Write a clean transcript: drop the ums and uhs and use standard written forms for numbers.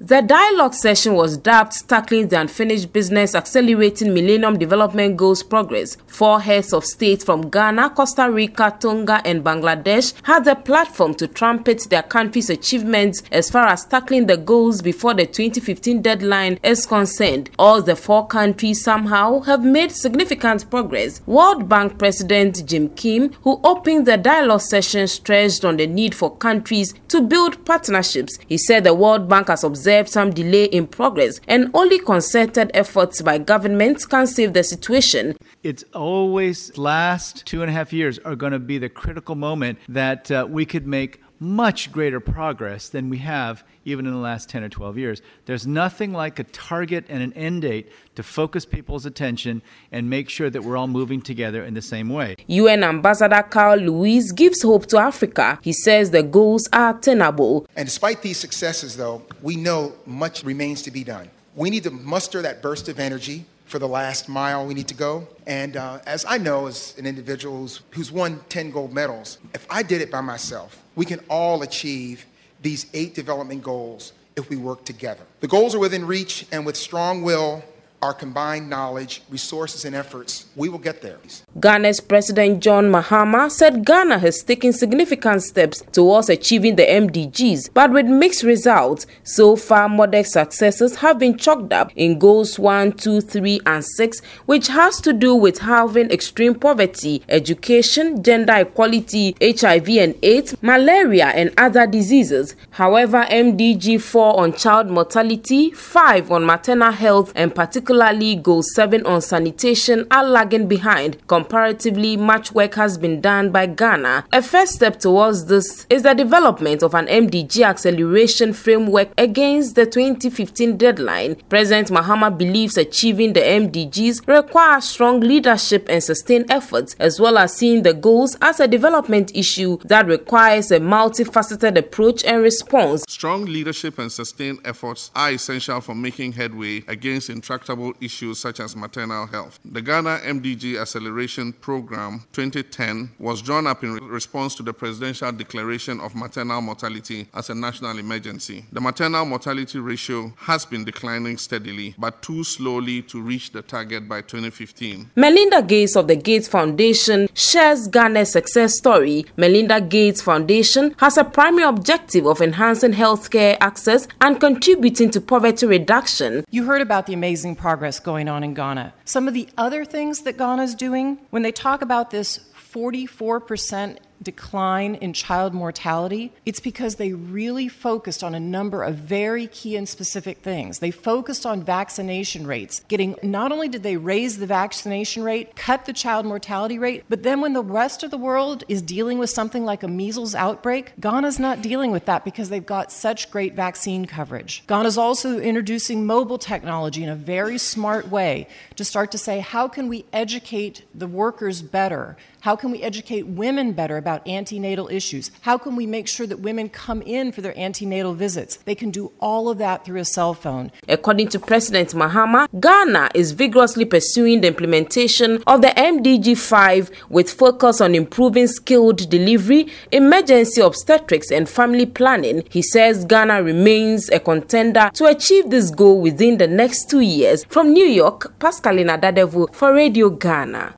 The dialogue session was dubbed Tackling the Unfinished Business Accelerating Millennium Development Goals Progress. 4 heads of state from Ghana, Costa Rica, Tonga and Bangladesh had the platform to trumpet their country's achievements as far as tackling the goals before the 2015 deadline is concerned. All the 4 countries somehow have made significant progress. World Bank President Jim Kim, who opened the dialogue session, stressed on the need for countries to build partnerships. He said the World Bank has observed some delay in progress and only concerted efforts by governments can save the situation. It's always last 2.5 years are going to be the critical moment that we could make much greater progress than we have even in the last 10 or 12 years. There's nothing like a target and an end date to focus people's attention and make sure that we're all moving together in the same way. UN Ambassador Carl Lewis gives hope to Africa. He says the goals are attainable. And despite these successes, though, we know much remains to be done. We need to muster that burst of energy for the last mile we need to go. And as I know, as an individual who's won 10 gold medals, if I did it by myself, we can all achieve these 8 development goals if we work together. The goals are within reach, and with strong will, our combined knowledge, resources, and efforts, we will get there. Ghana's President John Mahama said Ghana has taken significant steps towards achieving the MDGs, but with mixed results. So far, modest successes have been chalked up in goals 1, 2, 3, and 6, which has to do with halving extreme poverty, education, gender equality, HIV and AIDS, malaria, and other diseases. However, MDG 4 on child mortality, 5 on maternal health, and particularly Goal 7 on sanitation are lagging behind. Comparatively, much work has been done by Ghana. A first step towards this is the development of an MDG acceleration framework against the 2015 deadline. President Mahama believes achieving the MDGs requires strong leadership and sustained efforts, as well as seeing the goals as a development issue that requires a multifaceted approach and response. Strong leadership and sustained efforts are essential for making headway against intractable issues such as maternal health. The Ghana MDG Acceleration Program 2010 was drawn up in response to the Presidential Declaration of Maternal Mortality as a national emergency. The maternal mortality ratio has been declining steadily, but too slowly to reach the target by 2015. Melinda Gates of the Gates Foundation shares Ghana's success story. Melinda Gates Foundation has a primary objective of enhancing healthcare access and contributing to poverty reduction. You heard about the amazing progress going on in Ghana. Some of the other things that Ghana is doing, when they talk about this 44% decline in child mortality, it's because they really focused on a number of very key and specific things. They focused on vaccination rates. Not only did they raise the vaccination rate, cut the child mortality rate, but then when the rest of the world is dealing with something like a measles outbreak, Ghana's not dealing with that because they've got such great vaccine coverage. Ghana's also introducing mobile technology in a very smart way to start to say, how can we educate the workers better? How can we educate women better about antenatal issues? How can we make sure that women come in for their antenatal visits? They can do all of that through a cell phone. According to President Mahama, Ghana is vigorously pursuing the implementation of the MDG 5 with focus on improving skilled delivery, emergency obstetrics, and family planning. He says Ghana remains a contender to achieve this goal within the next 2 years. From New York, Pascaline Adadevu for Radio Ghana.